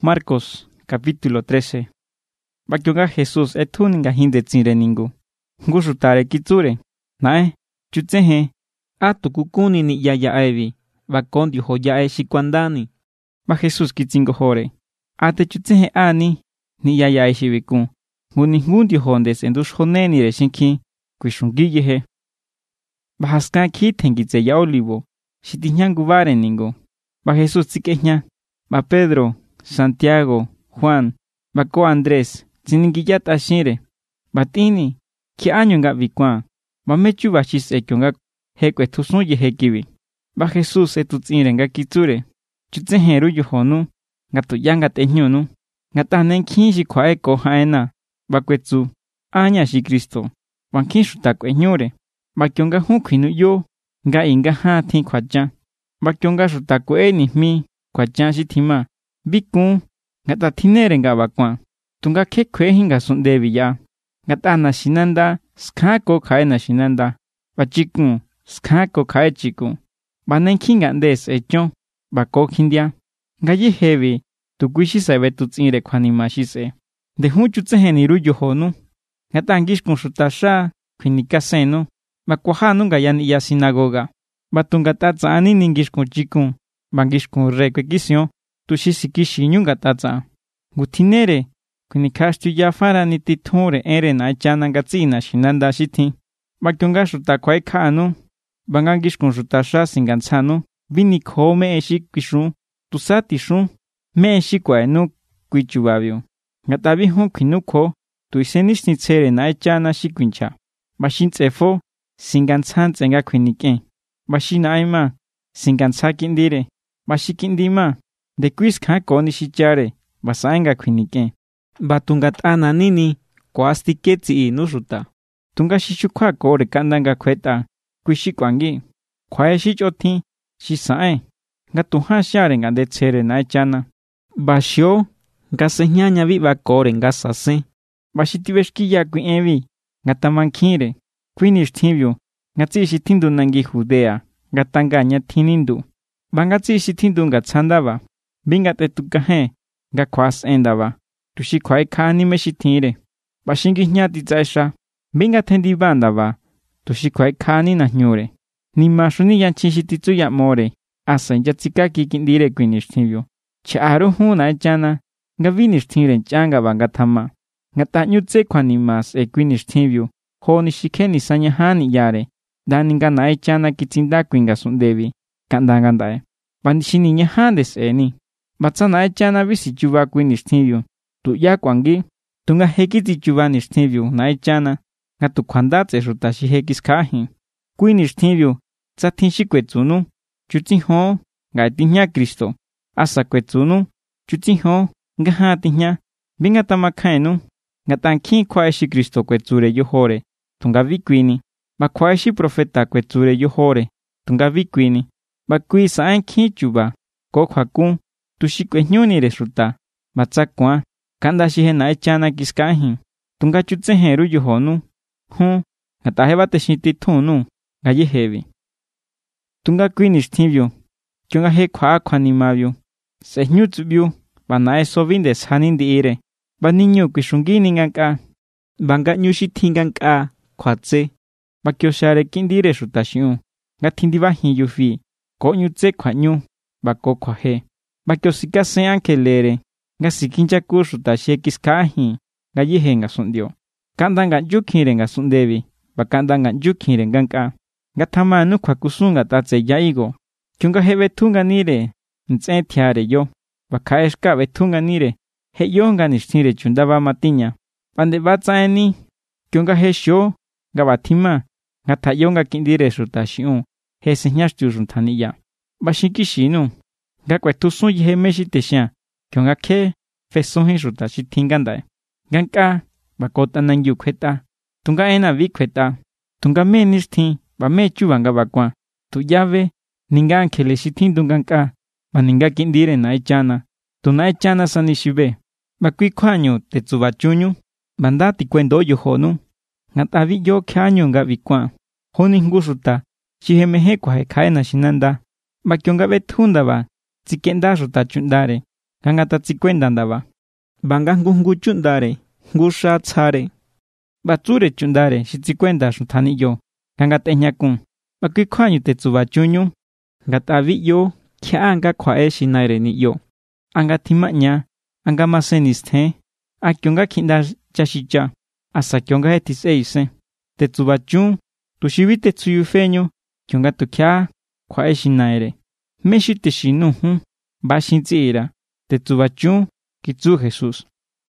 Marcos, capítulo 13. Bakionga Jesús etuninga hinde tsireningu. Ngushutare kitsure. Nae, chutsehe. Atukukuni ni yaya evi. Bakondi hoya shikwandani. Ba Jesús kitsingo hore. Ate chutsehe ani. Ni yaya shiviku. Ngundi hondes endus honeni reshinki. Kwishungiyehe. Bahaskan kitengitse ya olivo. Shitinyangu vareningu. Ba Jesús tsikehnya. Ba Pedro, Santiago, Juan, bako Andrés, ziningiyat ashire. Batini, ki año nga vikwan. Ba mechu bachis ekyo hekwe tusun yehekiwi. Ba Jesús etutsire nga kitsure. Chutseheru yuhonu, nga tuyanga tenyunu. Nga tanen kinshi kwa eko haena. Bakwetsu, anya shi Kristo. Wankishu takwe nyure. Bakyonga hukwinu yo, nga inga hati kwa jan. Bakyonga shutakwe nihmi, kwa jan shitima. Bikun, ngata tinere nga bakwan. Tunga kekwe hinga sundevi ya. Ngata nashinanda, skako kae nashinanda. Bachikun, skako kae chikun. Banenkinga ndes echon, bako kindia. Nga yehevi, tukwishi sabe tutsire kwa nimashise. De hunchu tseheniru yohonu. Ngata angishkun shutasha, kwinikasenu. Bakwahanu nga yani ya sinagoga. Batunga tatsa ani ningishkun chikun. Bangishkun rekwekisyon. Tushisikishi nyunga tatsa. Gutinere, kunikashtu yafara ni titore ere na chana ngatsina shinanda shiti. Bakyonga shuta kwai kanu. Bangangishkun shuta sha singansanu. Vinikho me eshi kishu. Tusati shu. Me eshi kwa enu kwichubabyo. Ngatabi hon kwinukho. Tuisenishnitzere na chana shikwincha. Bashintsefo. Singansantse nga kwinike. Bashina aima. Singansakindire. Bashikindima. De quiz kako ni shichare, basaenga kwinike. Batungatana nini, kwastiketsi inusuta. Tunga shishukwa kore kandanga kweta, kwishikwangi. Kwae shichoti, shisae. Ngatuha share nga de tsere na echana. Bashio, nga senyanya viva kore nga sase. Bashitibeshki ya kwi evi, nga tamankire. Kwinish tibio, nga tsishi tindu nangi Judea, nga tanganya tinindu. Banga tsishi tindu nga tsandava. Binga te tukahe, nga kwas endava. Tushi kwai kani meshitire. Bashingi nyati tsaisha. Binga tendi bandava. Tushi kwai kani na nyure. Ni mashuni yanchishititsu ya more. Asa yatsikaki kindire kwinishtivyo. Chaaru huna echana. Nga vinishtivyo changa banga tama. Nga tanyutse kwa ni mas e kwinishtivyo. Ho nishike ni sanyahani yare. Dani nga na echana kitsinda kwinga sundevi. Kandangandae. Bandishini nyahandes eni. Batsana echana visi chuva kwinishtivyo. Tu ya kwangi. Tunga hekiti chuva nishtivyo na echana. Nga tu kwandatse rutashi hekiskahi. Kwinishtivyo. Tsatinshi kwetsunu. Chutiho. Nga etinya Kristo. Asa kwetsunu. Chutiho. Nga hatinya. Binga tamakaenu. Nga tanki kwaeshi Kristo kwetsure yohore. Tunga vikwini. Bakwaeshi profeta kwetsure yohore. Tunga vikwini. Bakwi saen ki chuva. Kokwakun. Tushikwenyuni resulta. Batsakwa. Kandashi na echana kiskahi. Tunga chutseheru yohonu. Hun. Ngatahe teshiti tunu. Gayehevi. Tunga kwinishtivyo. Kyonga he kwa nimavyo. Senyutsubyo. Banae sovindes hanindi ire. Baninyo kwishungini nganka. Banga nyushitinganka. Kwatse. Bakyoshare kindi resulta shiu. Ngatindiva hiyufi. Konyutse kwa nyu. Bako kwa he. Bakyosika sean kelere. Nga sikincha kursu ta shekiskahi. Nga yehe nga sundio. Kanda nga yukire nga sundevi. Bakanda nga yukire nganka. Nga tamanu kwa kusunga tatse yaigo. Kyunga he betunga nire. Ntse tiare yo. Bakaeshka betunga nire. He yonga nishtire chundava matinya. Bande batsaeni. Kyunga he sho. Nga batima. Nga tayonga kindire suta shiun. He senyashtu runtaniya. Bashikishinu. Nga kwetusun yehe meshitesha. Kyonga ke fesohi ruta shitingandae. Ganka bakota nangyu kweta. Tunga ena vi kweta. Tunga me nishti. Ba me chubanga bakwa. Tu yave. Ninga ankele shitindunganka. Ba ninga kindire na echana. Tu na echana sanishibe. Bakwi kwanyu tetsuba chunyu. Bandati kwendo yohonu. Nga tavi yo kyanyu nga vikwa. Honi ngusuta. Shihemehe kwa hekae na shinanda. Bakyonga betunda ba. Tsikenda ruta chundare. Ganga ta tsikwenda ndaba. Banga ngu chundare, ngu xa tsare. Batsure chundare xi tsikwenda xuthani yo. Ganga teñakun. Bakui kjuañu tetsuba chuñu. Ngata bi'yo kjia'a nga kjua'e xinaire ni'yo. Anga tjima'ña, anga masen nistjen, a kionga kji'nda chaxicha, asa kionga je tis'e isen. Tetsuba chun, tuxi bi tetsuyufeñu, kionga tukjia kjua'e xinaire. ¿Mé xi texinu jun? Va xin tsi'ira. Tetsuba chun, kitsu Jesús.